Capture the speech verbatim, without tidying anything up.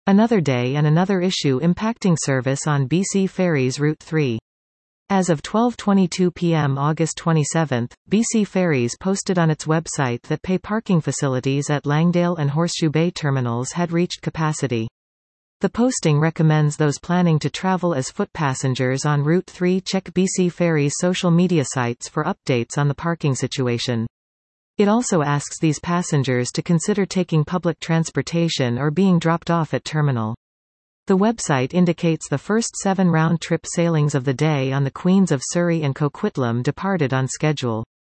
Another day and another issue impacting service on B C Ferries Route three. As of twelve twenty-two p m August twenty-seventh, B C Ferries posted on its website that pay parking facilities at Langdale and Horseshoe Bay terminals had reached capacity. The posting recommends those planning to travel as foot passengers on Route three check B C Ferries' social media sites for updates on the parking situation. It also asks these passengers to consider taking public transportation or being dropped off at terminal. The website indicates the first seven round-trip sailings of the day on the Queens of Surrey and Coquitlam departed on schedule.